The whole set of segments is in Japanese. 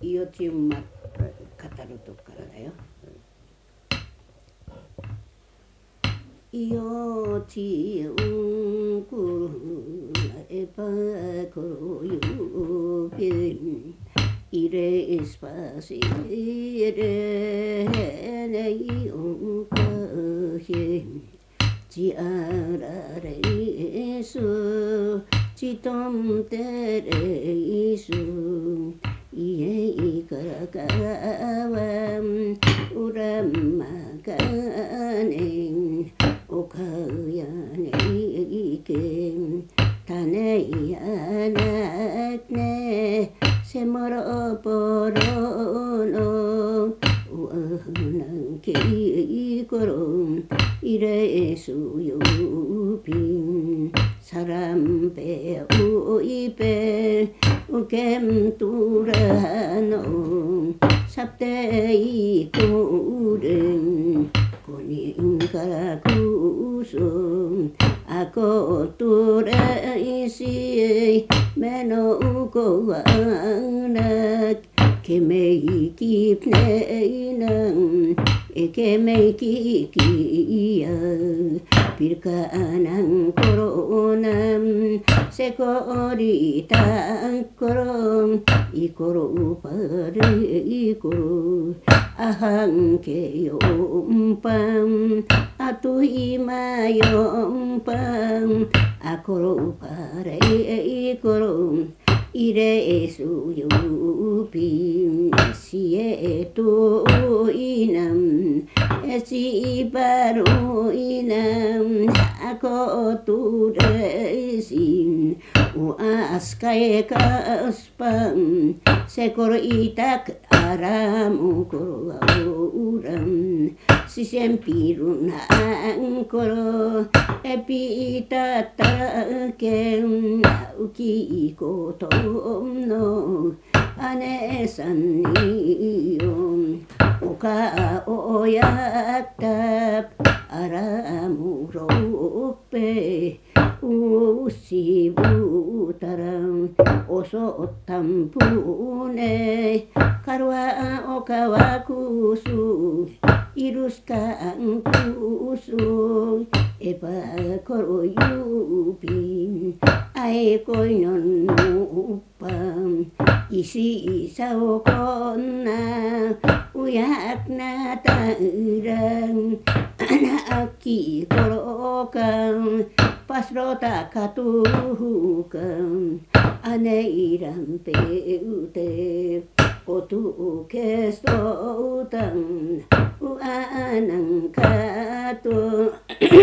命語るとこからだよ。命くるえばこよべんいれすぱしれねいおんかへんじあられすちとんてれいすいえいからかわんうらまかねんおかやねいけんたねやなくねせもろぽろのうわなんけいころいれすよぴんさらんぺおいぺうけんとらのさていこれんこにんからくそあことれいしめのうこはなけめいきねいなんえけめいききやピルカなんころなんせこりたころいころぱれいころあはんけよんぱんあといまよんぱんあころぱれいころいれすよぴんしえといなんえしばろいなんあことれしんおあすかえかすぱんせころいたくあらもころはおらんしせんぴるなんころえぴたたけんうきいことの姉さんによおかおやったあらもろっぺうしぶたらおそったんぷねかわおかわくすいるすかんくすえばころゆびんあえこいのんのぱんいしさおこんなうやくなたうらんあなあきころかんパスロタカトゥフカンあねいらんぺうておとけそうたんうあなんかと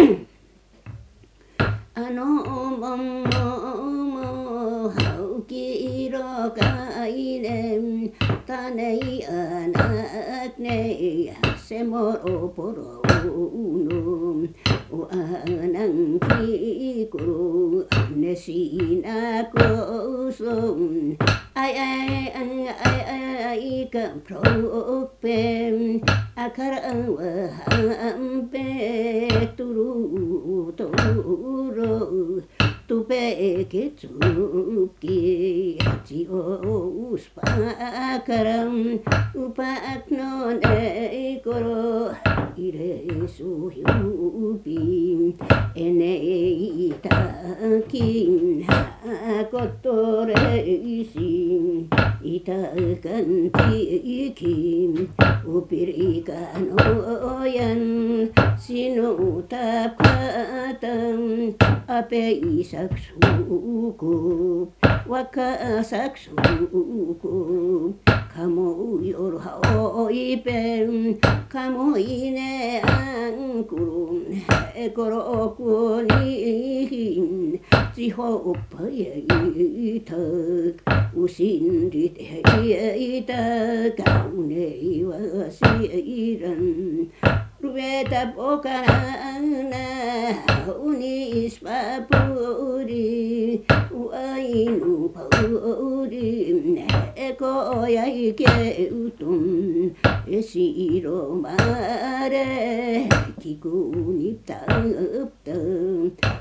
あのもんもはうきいろかいれんたねいあなくねやせもろぽろのおあなんきころねしなこそあいあいあいあいかプロペンあからわはんぺとるとろとべけつきちおうすぱからんうぱくのねいころいれすゆびんえねいたきんはことれいしんいたかんききんうぴりかのやんしのたぱたんあぺいさくすくわかさくすくかもよるはおいぺんかもいねあんくるんえころくにひんちほっぱやいたうしんりてやいたかうねいわしいらんるべたぽからなうにすぱぷりわいぬぱうりえこやいけうとんえしろまれきくにたうた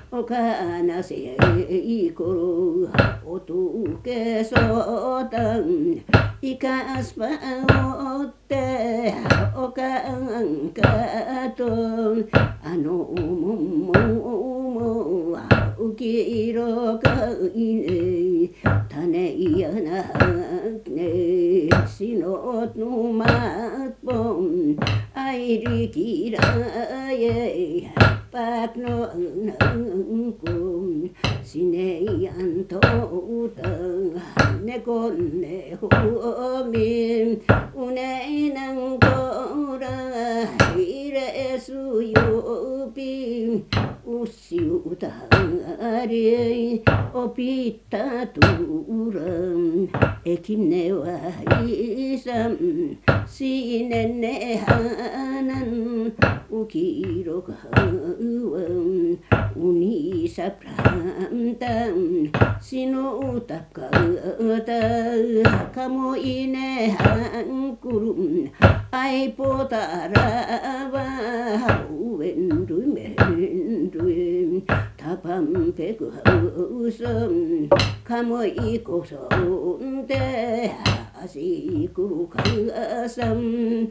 おかなせいころおとけそうたんいかすぱおっておかんかとあのももうきろかいね種やなねしののまっぽんあいりきらえpak no cùng xin an thổ tờ ne con ne hô miên u ne năng cô ra re su yu pi u siu ta re o pita tu ram e kim ne wa isam si ne hanan u ki ro ka uni saprantam sino tapkata kamo ine hankurum ai potarava uendui mendui tapam pekusam kamo ikosonte asikuru kasam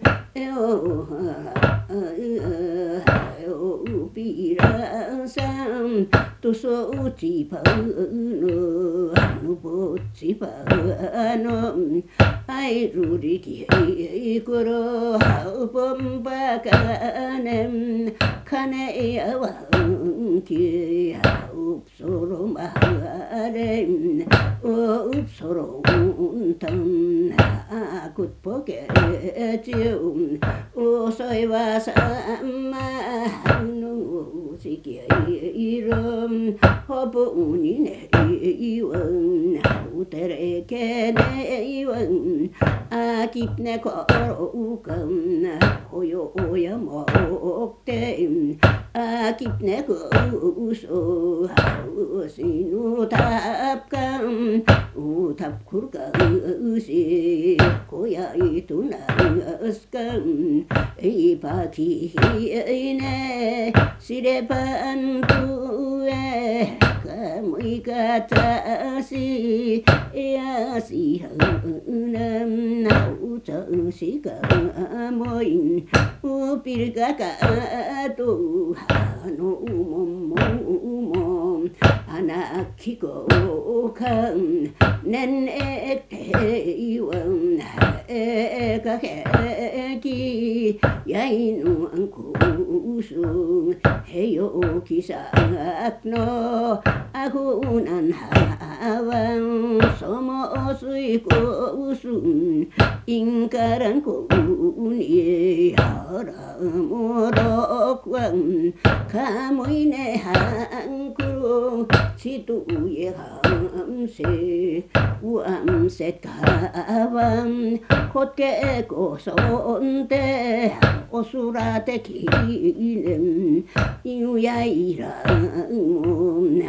pirasam tu so uci pa no nu poci pa no ai rudi ki kuro pompa kanem kane awa ki upsoro maharem upsoro untam akut poke cium soiwa sama nu sikiram hopo unine iwan utere kene iwan akipne koro ukam hoyo oya mokte akipne kuso sinu tapkam utap kurka usi koya itu naskam ipaki ine sirepan tuwe kamu ikata si ya si hanam nau chang si kamoin upir kakatu hanu mom anak kiko kan nen ekte iwan kakeki yainu angku usung heyo kisakno aku nan hawang somo suiko usung ingkaran ko uni haramodokwan kamu ine hangkuru situ ye hamse uamset kawam kotke kosonte osurate kilem iuyairang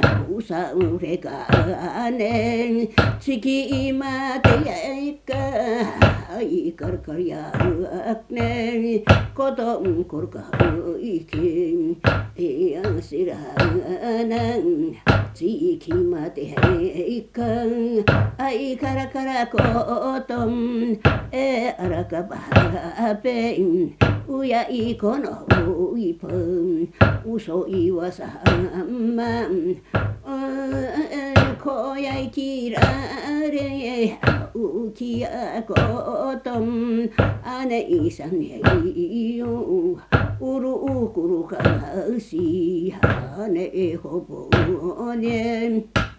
usaurekanen siki imate yaika ikar karyakne kodong kurka ikim yang siranan siki mate ikan ai kara kotom arakabape uya ikono ipem uso iwasama koya kirare ukia kotom ane isan yo uru ukuru kasi ane hobo ne